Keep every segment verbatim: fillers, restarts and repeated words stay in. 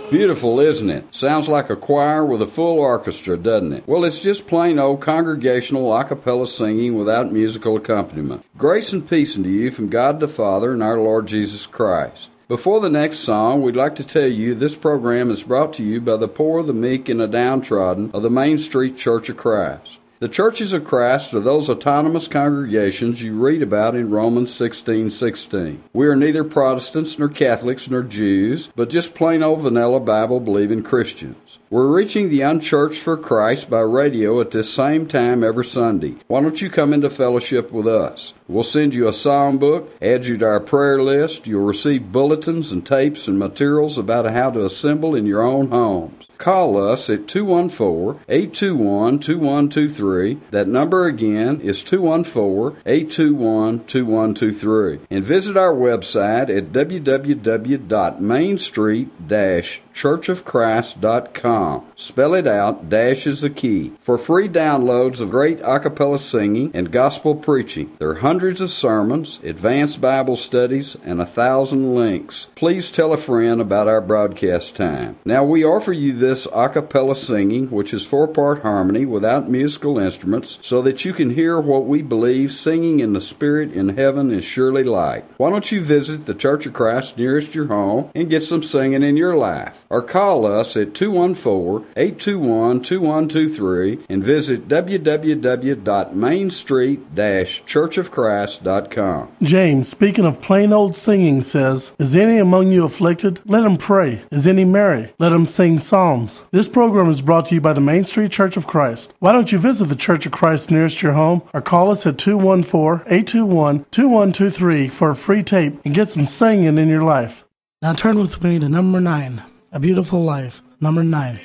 Beautiful, isn't it? Sounds like a choir with a full orchestra, doesn't it? Well, it's just plain old congregational a cappella singing without musical accompaniment. Grace and peace unto you from God the Father and our Lord Jesus Christ. Before the next song, we'd like to tell you this program is brought to you by the poor, the meek, and the downtrodden of the Main Street Church of Christ. The Churches of Christ are those autonomous congregations you read about in Romans sixteen sixteen. We are neither Protestants nor Catholics nor Jews, but just plain old vanilla Bible-believing Christians. We're reaching the unchurched for Christ by radio at this same time every Sunday. Why don't you come into fellowship with us? We'll send you a psalm book, add you to our prayer list. You'll receive bulletins and tapes and materials about how to assemble in your own homes. Call us at two one four, eight two one, two one two three. That number again is two one four, eight two one, two one two three. And visit our website at w w w dot main street dash church of christ dot com. Spell it out, dash is the key. For free downloads of great a cappella singing and gospel preaching. There are hundreds of sermons, advanced Bible studies, and a thousand links. Please tell a friend about our broadcast time. Now we offer you this a cappella singing, which is four-part harmony without musical instruments, so that you can hear what we believe singing in the Spirit in heaven is surely like. Why don't you visit the Church of Christ nearest your home and get some singing in your life? Or call us at two one four, eight two one, two one two three and visit w w w dot main street dash church of christ dot com. James, speaking of plain old singing, says, Is any among you afflicted? Let him pray. Is any merry? Let him sing psalms. This program is brought to you by the Main Street Church of Christ. Why don't you visit the Church of Christ nearest your home or call us at two one four, eight two one, two one two three for a free tape and get some singing in your life. Now turn with me to number nine. A Beautiful Life, number nine.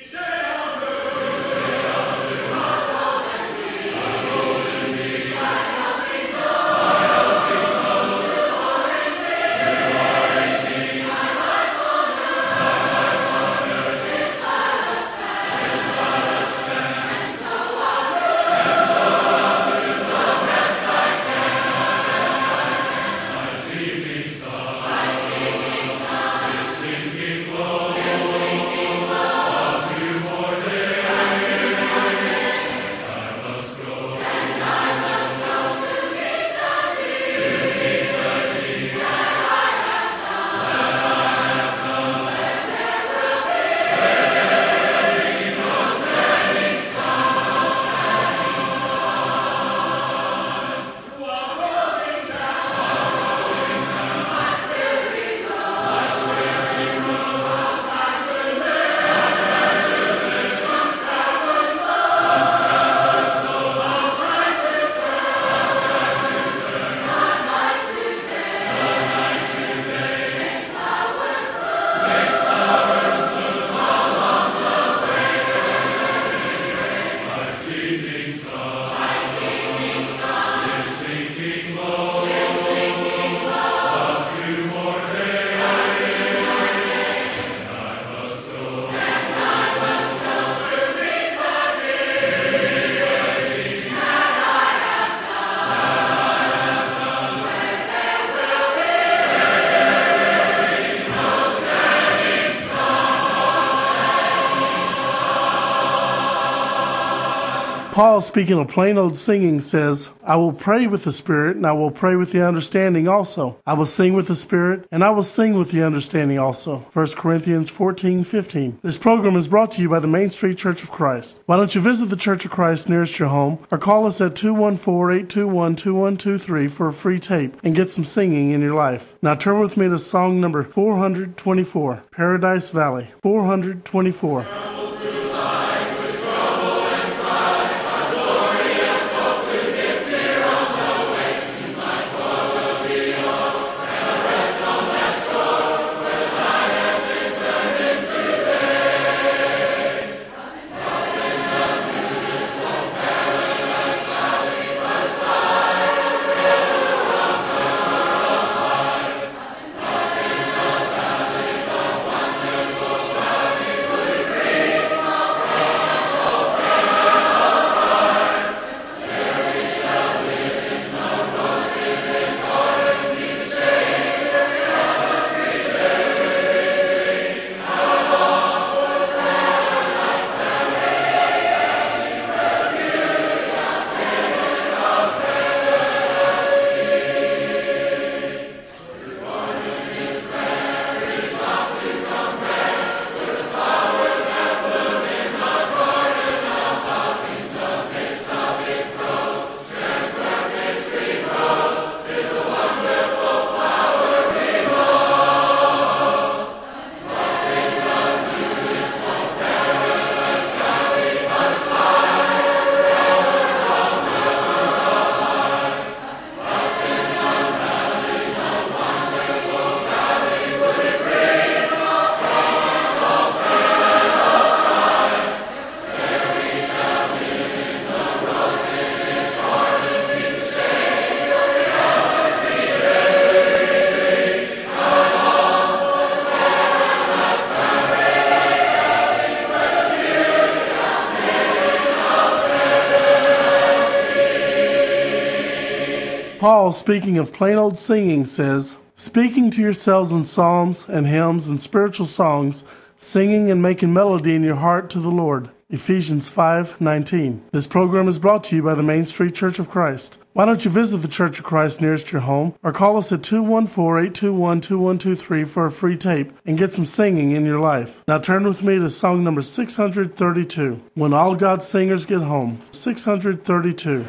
Paul, speaking of plain old singing, says, I will pray with the Spirit, and I will pray with the understanding also. I will sing with the Spirit, and I will sing with the understanding also. First Corinthians fourteen fifteen. This program is brought to you by the Main Street Church of Christ. Why don't you visit the Church of Christ nearest your home, or call us at two one four, eight two one, two one two three for a free tape and get some singing in your life. Now turn with me to song number four hundred twenty-four, Paradise Valley. four hundred twenty-four. Free Paul, speaking of plain old singing, says, speaking to yourselves in psalms and hymns and spiritual songs, singing and making melody in your heart to the Lord. Ephesians five nineteen. This program is brought to you by the Main Street Church of Christ. Why don't you visit the Church of Christ nearest your home or call us at two one four, eight two one, two one two three for a free tape and get some singing in your life. Now turn with me to song number six hundred thirty-two, When All God's Singers Get Home. six hundred thirty-two.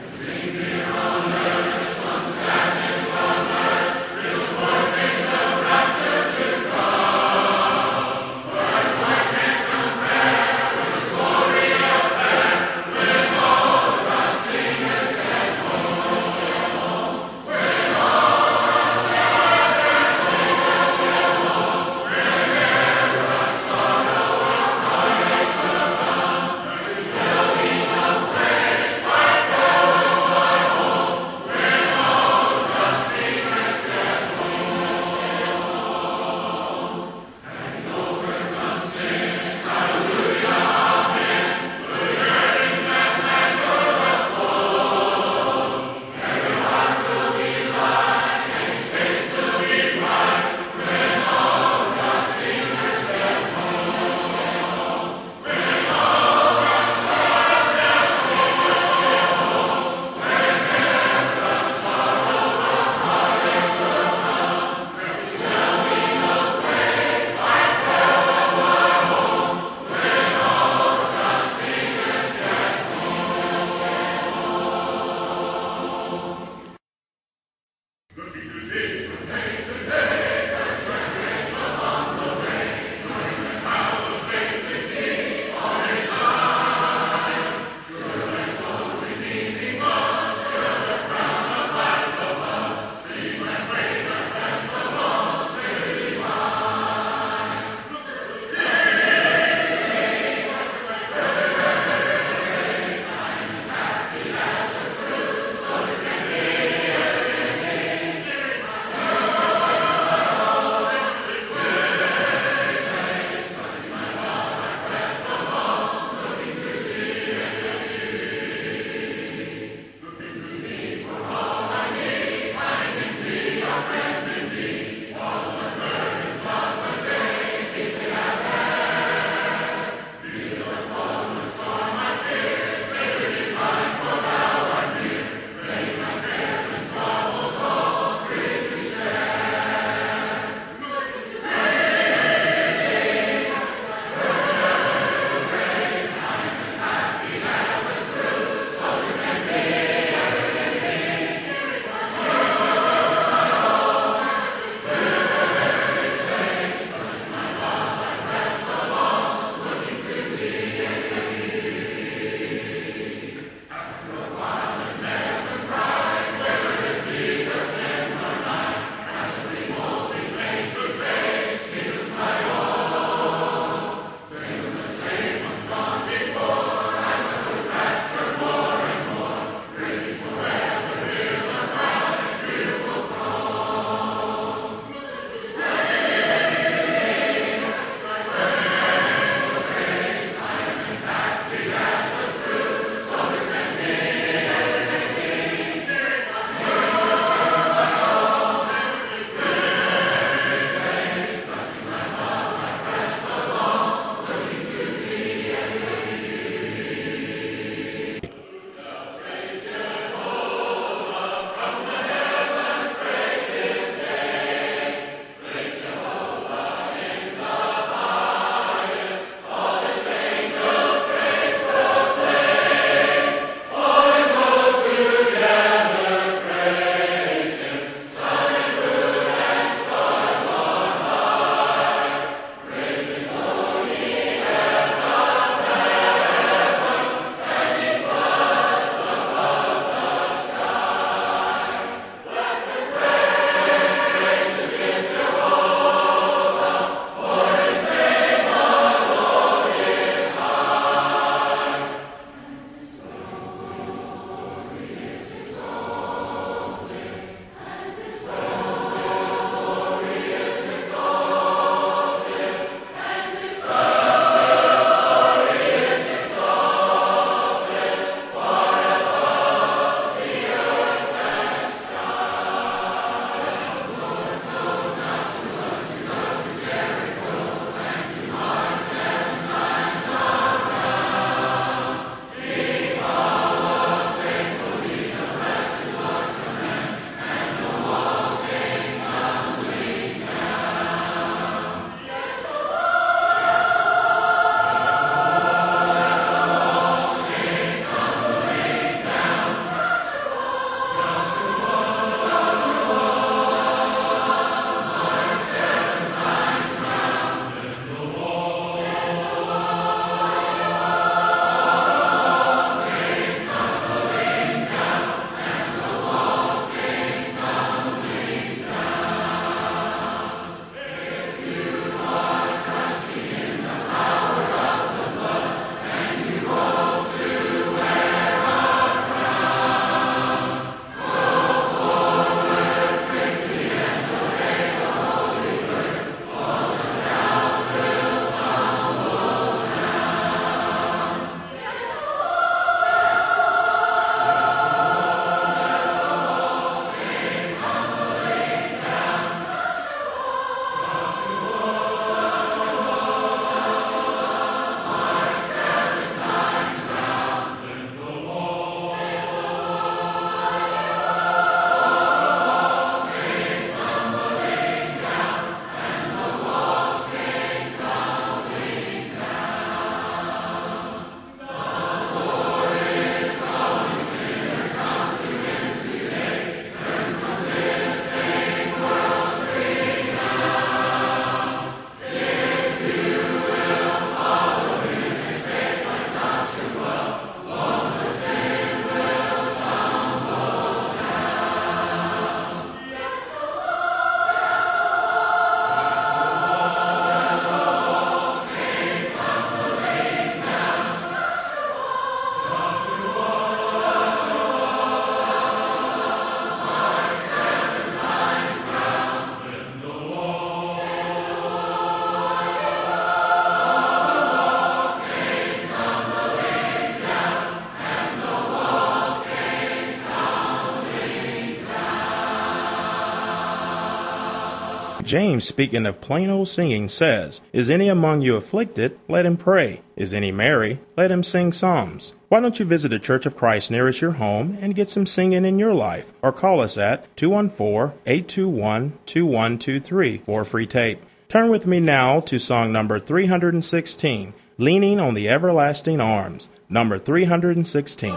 James, speaking of plain old singing, says, "Is any among you afflicted? Let him pray. Is any merry? Let him sing psalms." Why don't you visit a Church of Christ nearest your home and get some singing in your life? Or call us at two one four, eight two one, two one two three for a free tape. Turn with me now to song number three hundred sixteen, Leaning on the Everlasting Arms, number three hundred sixteen.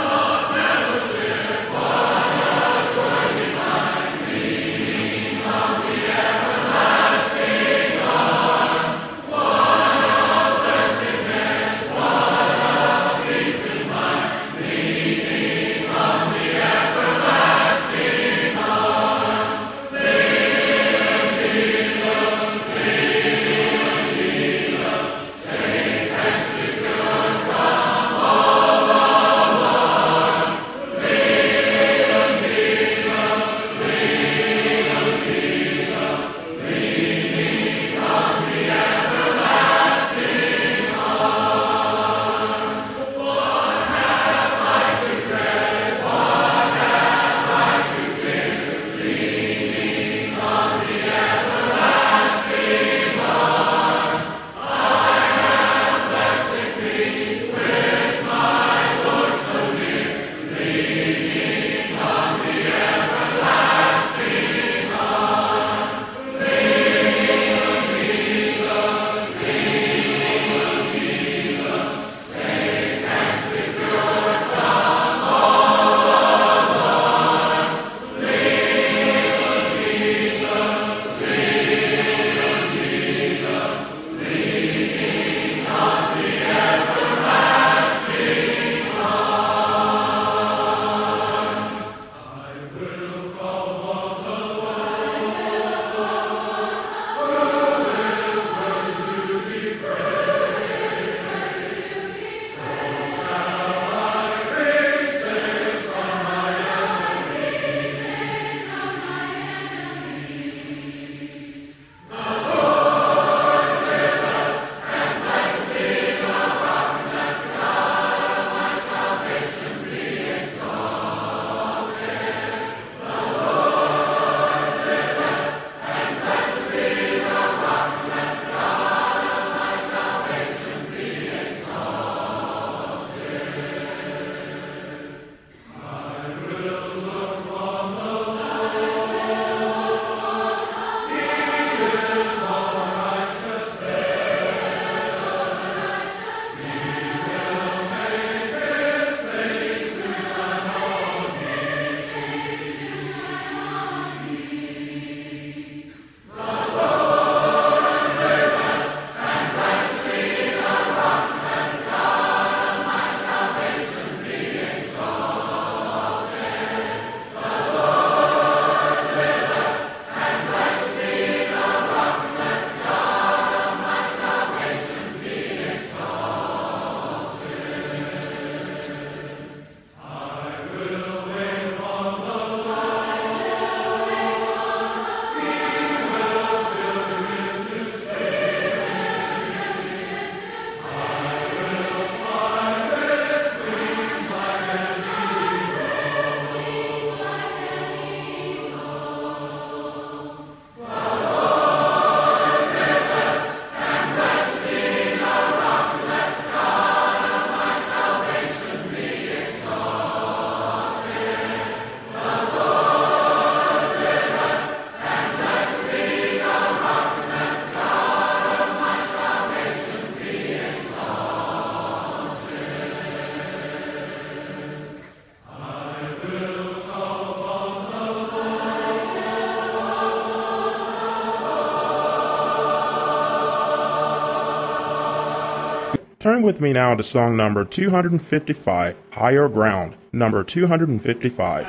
Turn with me now to song number two hundred fifty-five, Higher Ground, number two hundred fifty-five.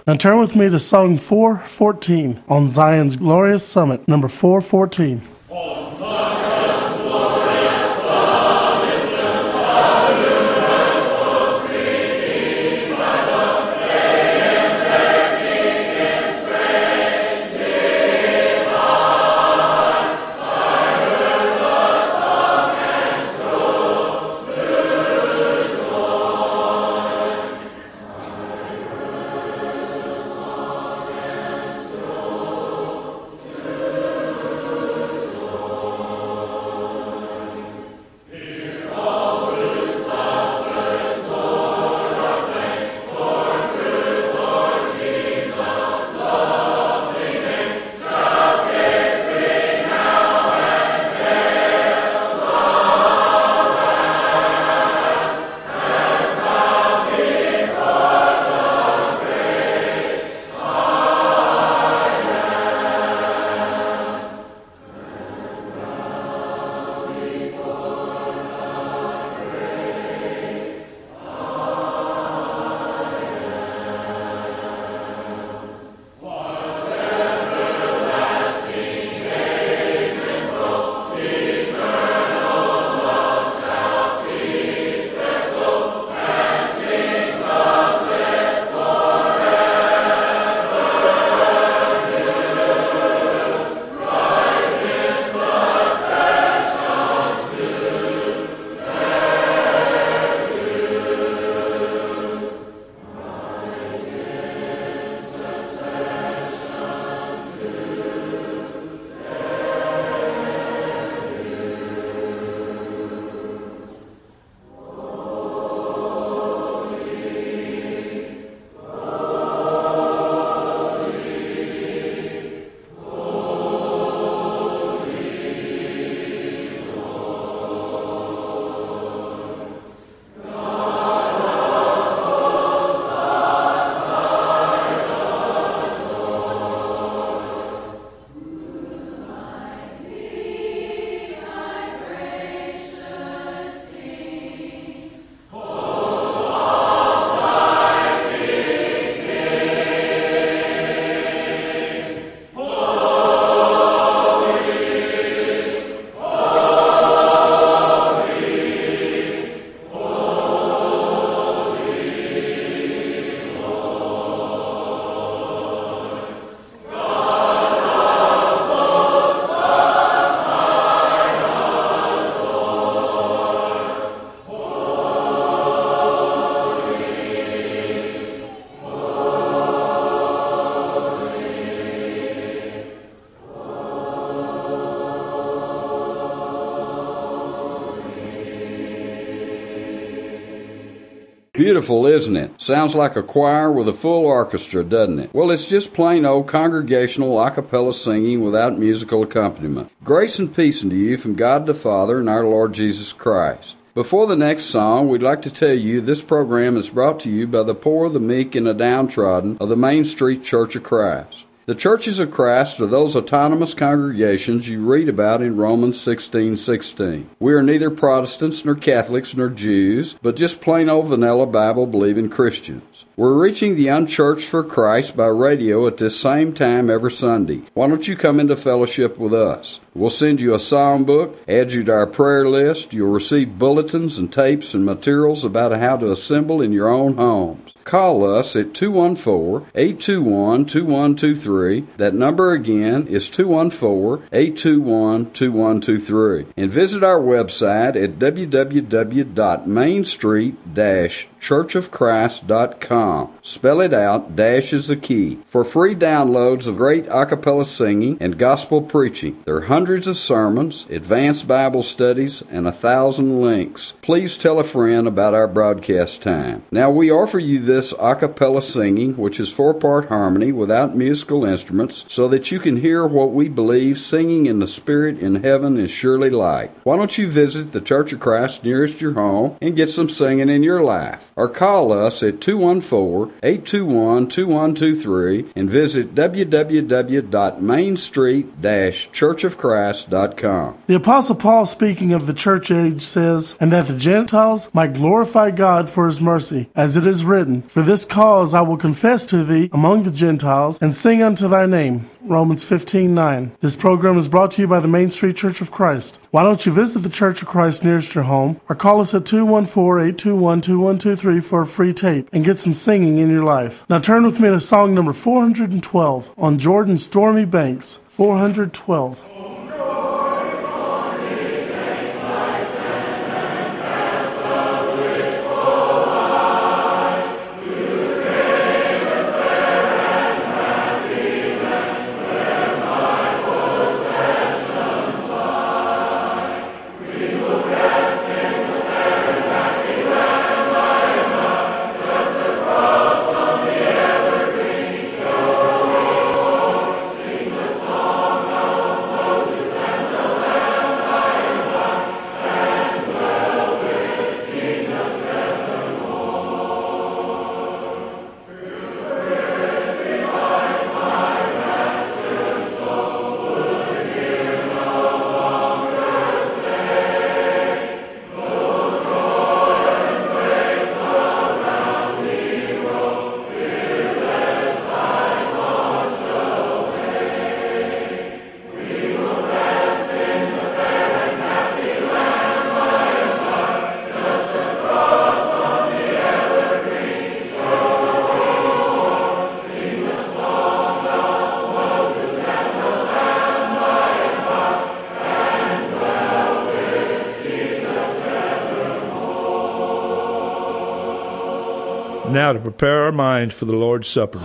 Now turn with me to Song four fourteen on Zion's Glorious Summit, number four fourteen. Beautiful, isn't it? Sounds like a choir with a full orchestra, doesn't it? Well, it's just plain old congregational a cappella singing without musical accompaniment. Grace and peace unto you from God the Father and our Lord Jesus Christ. Before the next song, we'd like to tell you this program is brought to you by the poor, the meek, and the downtrodden of the Main Street Church of Christ. The churches of Christ are those autonomous congregations you read about in Romans sixteen sixteen. We are neither Protestants nor Catholics nor Jews, but just plain old vanilla Bible-believing Christians. We're reaching the unchurched for Christ by radio at this same time every Sunday. Why don't you come into fellowship with us? We'll send you a psalm book, add you to our prayer list. You'll receive bulletins and tapes and materials about how to assemble in your own homes. Call us at two one four, eight two one, two one two three. That number again is two one four, eight two one, two one two three. And visit our website at w w w dot main street dash church of christ dot com. Spell it out, dash is the key. For free downloads of great a cappella singing and gospel preaching. There are hundreds of sermons, advanced Bible studies, and a thousand links. Please tell a friend about our broadcast time. Now we offer you this a cappella singing, which is four-part harmony without musical instruments, so that you can hear what we believe singing in the Spirit in heaven is surely like. Why don't you visit the Church of Christ nearest your home and get some singing in your life? Or call us at two one four, eight two one, two one two three and visit w w w dot main street dash church of christ dot com. The Apostle Paul, speaking of the church age, says, "And that the Gentiles might glorify God for his mercy, as it is written, For this cause I will confess to thee among the Gentiles, and sing unto thy name. Romans fifteen nine. This program is brought to you by the Main Street Church of Christ. Why don't you visit the Church of Christ nearest your home, or call us at two one four, eight two one, two one two three for a free tape and get some singing in your life. Now turn with me to song number four hundred twelve, On Jordan's Stormy Banks. four hundred twelve. Now to prepare our minds for the Lord's Supper.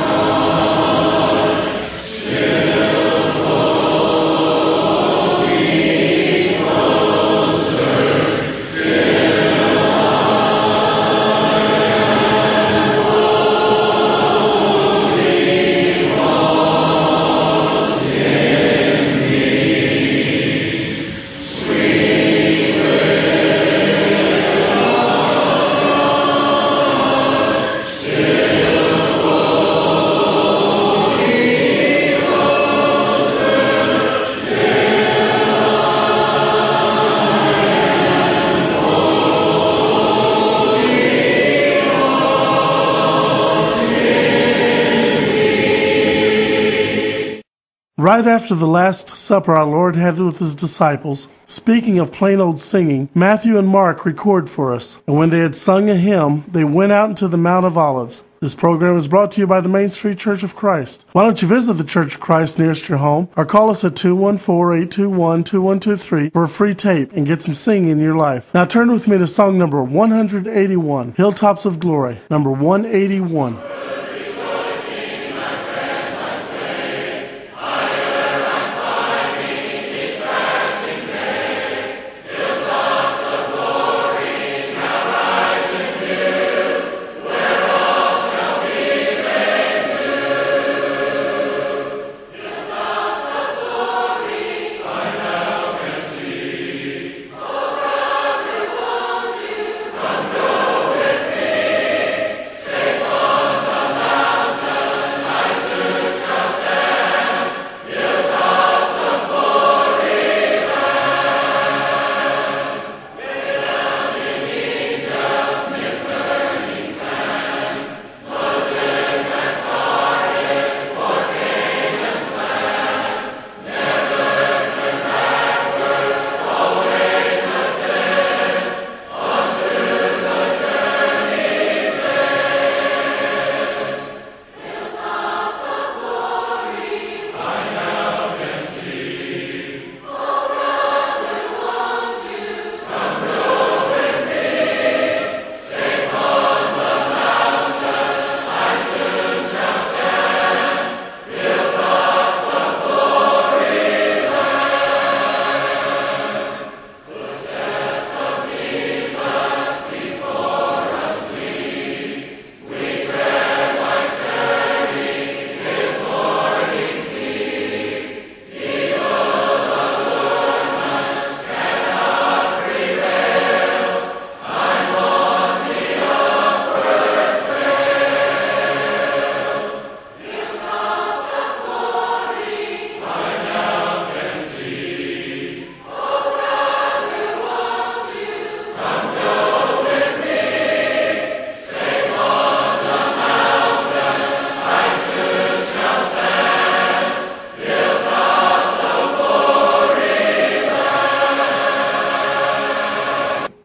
Right after the Last Supper our Lord had with his disciples, speaking of plain old singing, Matthew and Mark record for us. And when they had sung a hymn, they went out into the Mount of Olives. This program is brought to you by the Main Street Church of Christ. Why don't you visit the Church of Christ nearest your home, or call us at two one four, eight two one, two one two three for a free tape and get some singing in your life. Now turn with me to song number one hundred eighty-one, Hilltops of Glory, number one eighty-one.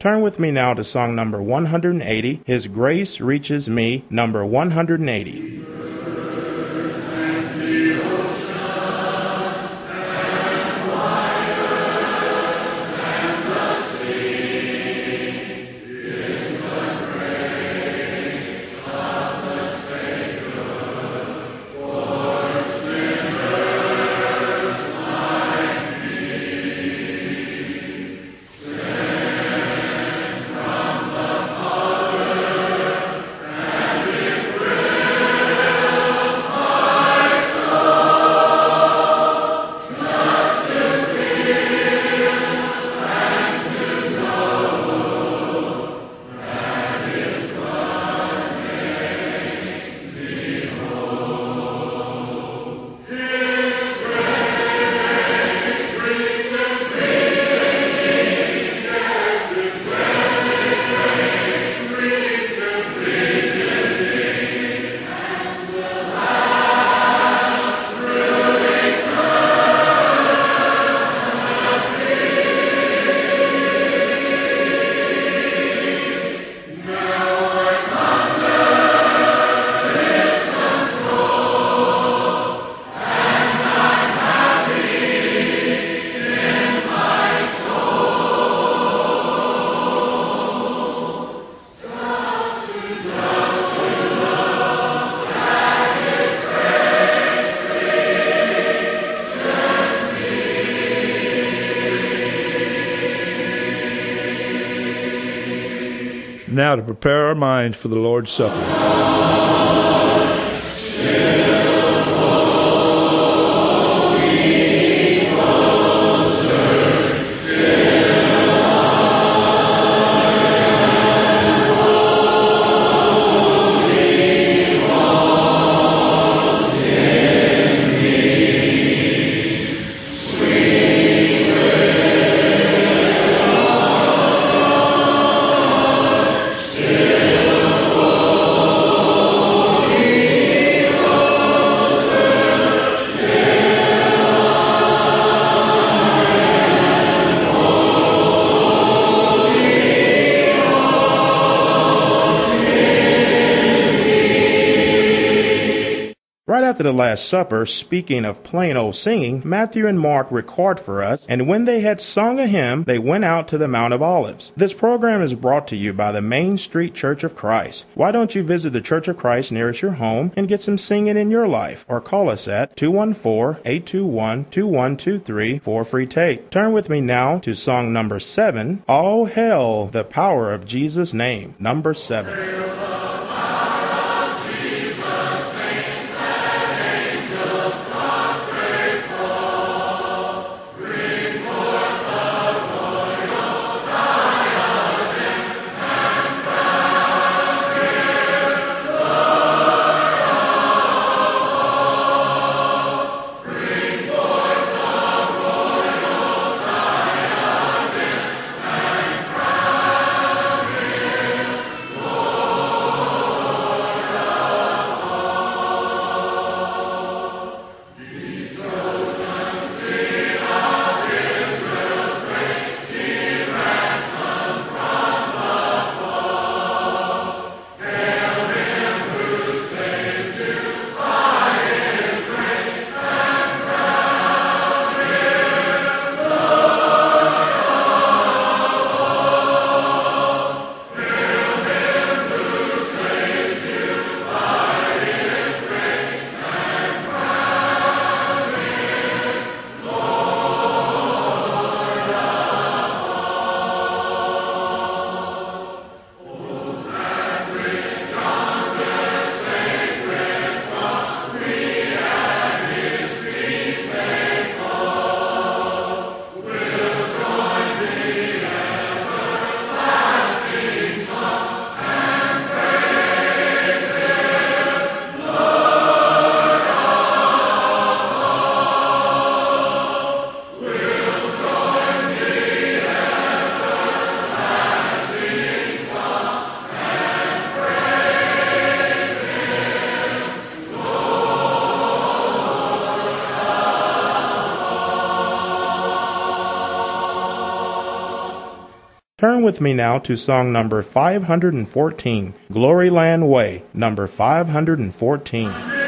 Turn with me now to song number one hundred eighty, His Grace Reaches Me, number one hundred eighty. Now to prepare our minds for the Lord's Supper. Right after the Last Supper, speaking of plain old singing, Matthew and Mark record for us, and when they had sung a hymn, they went out to the Mount of Olives. This program is brought to you by the Main Street Church of Christ. Why don't you visit the Church of Christ nearest your home and get some singing in your life? Or call us at two one four, eight two one, two one two three for a free tape. Turn with me now to song number seven, All Hail the Power of Jesus' Name, number seven. Lord. Turn with me now to song number five hundred fourteen, Glory Land Way, number five hundred fourteen.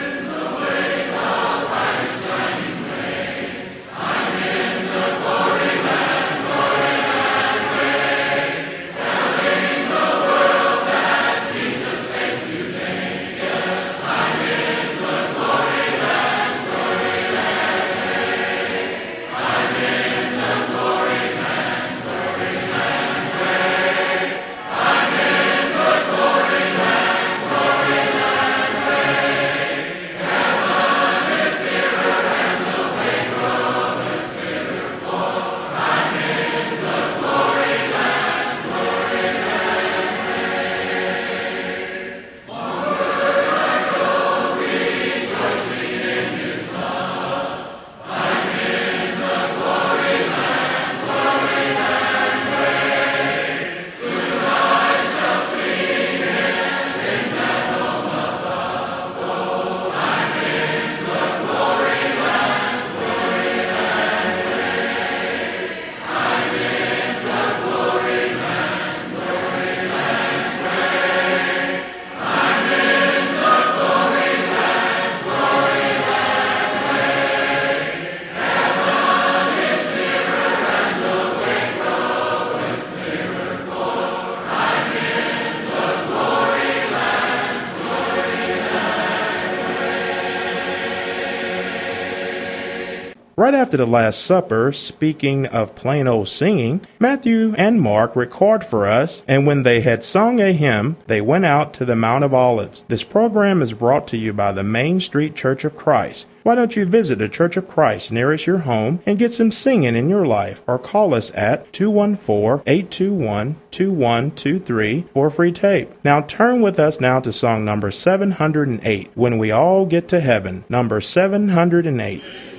Right after the Last Supper, speaking of plain old singing, Matthew and Mark record for us, and when they had sung a hymn, they went out to the Mount of Olives. This program is brought to you by the Main Street Church of Christ. Why don't you visit a Church of Christ nearest your home and get some singing in your life, or call us at two one four, eight two one, two one two three for a free tape. Now turn with us now to song number seven hundred eight, When We All Get to Heaven, number seven hundred eight.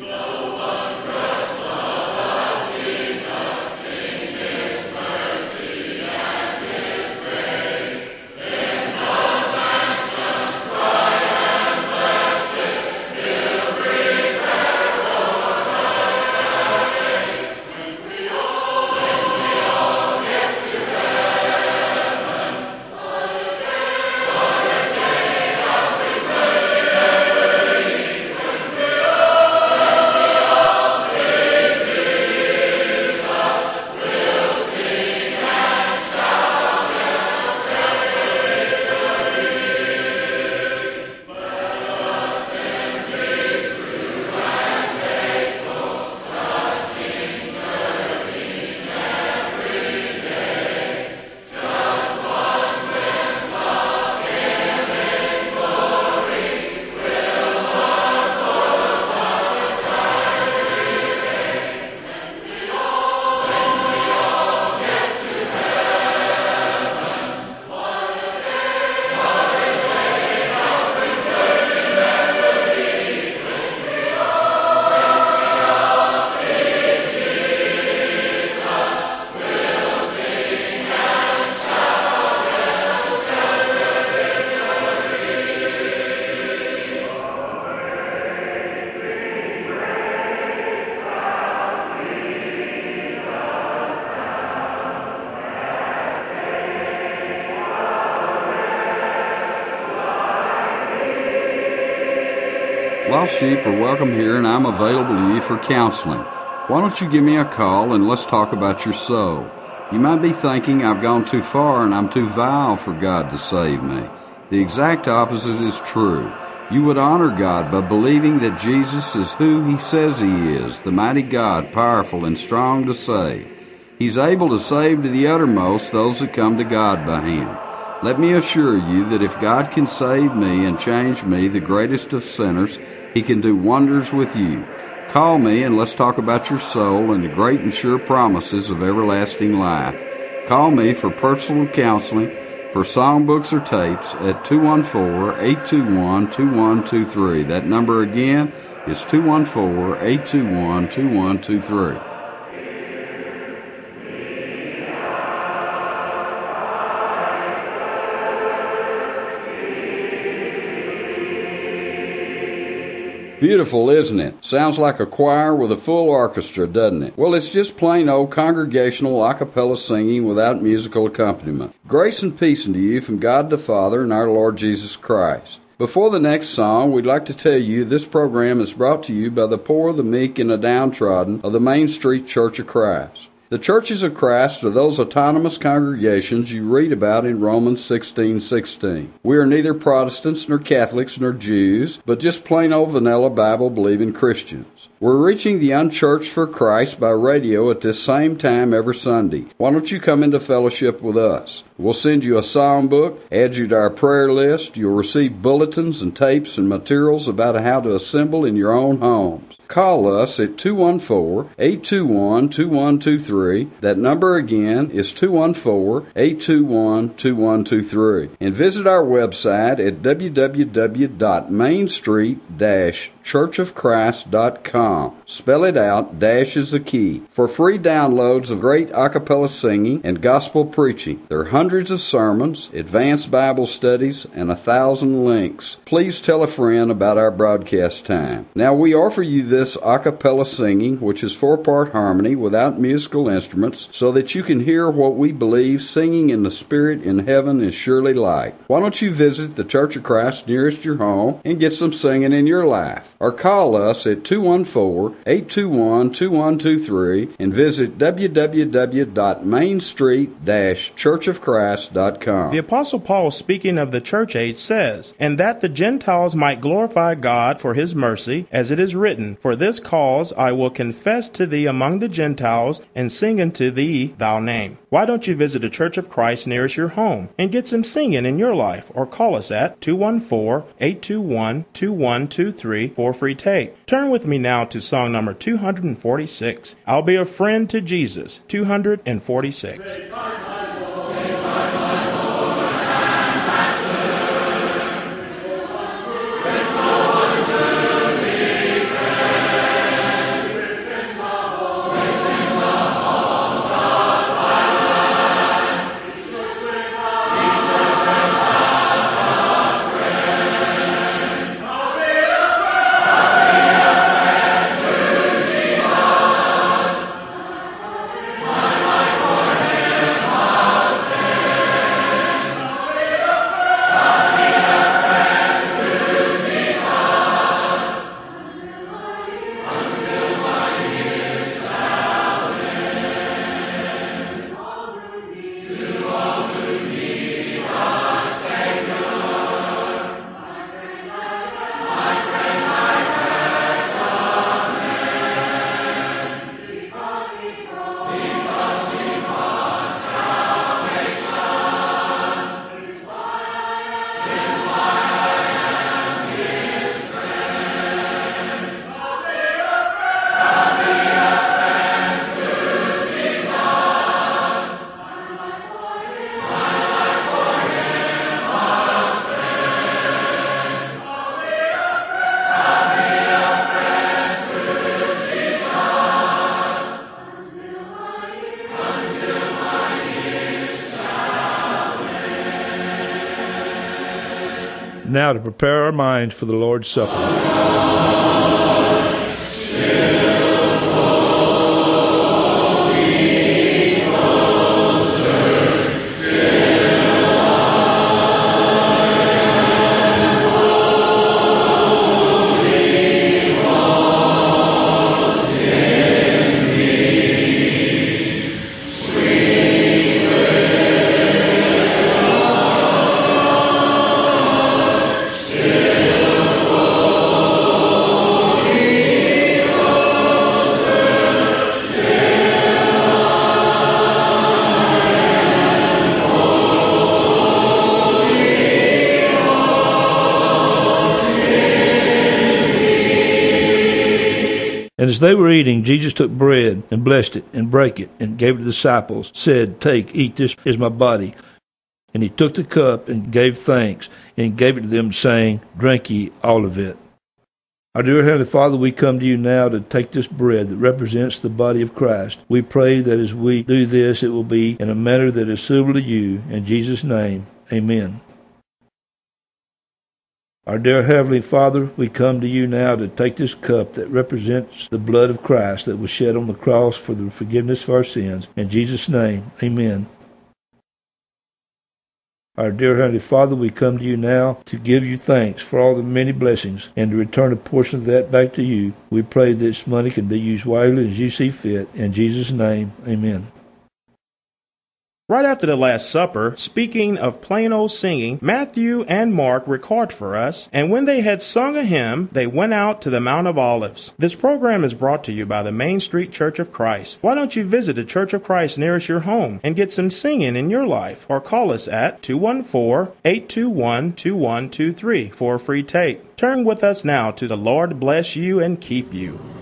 Lost sheep are welcome here, and I'm available to you for counseling. Why don't you give me a call and let's talk about your soul? You might be thinking I've gone too far and I'm too vile for God to save me. The exact opposite is true. You would honor God by believing that Jesus is who He says He is, the mighty God, powerful and strong to save. He's able to save to the uttermost those that come to God by Him. Let me assure you that if God can save me and change me, the greatest of sinners, He can do wonders with you. Call me and let's talk about your soul and the great and sure promises of everlasting life. Call me for personal counseling, for songbooks or tapes at two one four, eight two one, two one two three. That number again is two one four, eight two one, two one two three. Beautiful, isn't it? Sounds like a choir with a full orchestra, doesn't it? Well, it's just plain old congregational a cappella singing without musical accompaniment. Grace and peace unto you from God the Father and our Lord Jesus Christ. Before the next song, we'd like to tell you this program is brought to you by the poor, the meek, and the downtrodden of the Main Street Church of Christ. The churches of Christ are those autonomous congregations you read about in Romans sixteen sixteen. We are neither Protestants nor Catholics nor Jews, but just plain old vanilla Bible-believing Christians. We're reaching the unchurched for Christ by radio at this same time every Sunday. Why don't you come into fellowship with us? We'll send you a psalm book, add you to our prayer list. You'll receive bulletins and tapes and materials about how to assemble in your own homes. Call us at two one four, eight two one, two one two three. That number again is two one four, eight two one, two one two three. And visit our website at w w w dot main street dash church of christ dot com. Spell it out, dash is the key. For free downloads of great a cappella singing and gospel preaching. There are hundreds of sermons, advanced Bible studies, and a thousand links. Please tell a friend about our broadcast time. Now we offer you this a cappella singing, which is four-part harmony without musical instruments, so that you can hear what we believe singing in the Spirit in heaven is surely like. Why don't you visit the Church of Christ nearest your home and get some singing in your life? Or call us at two one four, eight two one, two one two three and visit w w w dot main street dash church of christ dot com. The Apostle Paul, speaking of the church age, says, "And that the Gentiles might glorify God for his mercy, as it is written, For this cause I will confess to thee among the Gentiles, and sing unto thee thy name." Why don't you visit a Church of Christ nearest your home and get some singing in your life? Or call us at two one four, eight two one, two one two three for a free tape. Turn with me now to song number two hundred forty-six, "I'll Be a Friend to Jesus," two hundred forty-six. Now to prepare our minds for the Lord's Supper. And as they were eating, Jesus took bread and blessed it and brake it and gave it to the disciples, said, "Take, eat, this is my body." And he took the cup and gave thanks and gave it to them, saying, "Drink ye all of it." Our dear Heavenly Father, we come to you now to take this bread that represents the body of Christ. We pray that as we do this, it will be in a manner that is suitable to you. In Jesus' name, amen. Our dear Heavenly Father, we come to you now to take this cup that represents the blood of Christ that was shed on the cross for the forgiveness of our sins. In Jesus' name, amen. Our dear Heavenly Father, we come to you now to give you thanks for all the many blessings and to return a portion of that back to you. We pray that this money can be used wisely as you see fit. In Jesus' name, amen. Right after the Last Supper, speaking of plain old singing, Matthew and Mark record for us, and when they had sung a hymn, they went out to the Mount of Olives. This program is brought to you by the Main Street Church of Christ. Why don't you visit a Church of Christ nearest your home and get some singing in your life, or call us at two one four, eight two one, two one two three for a free tape. Turn with us now to The Lord Bless You and Keep You.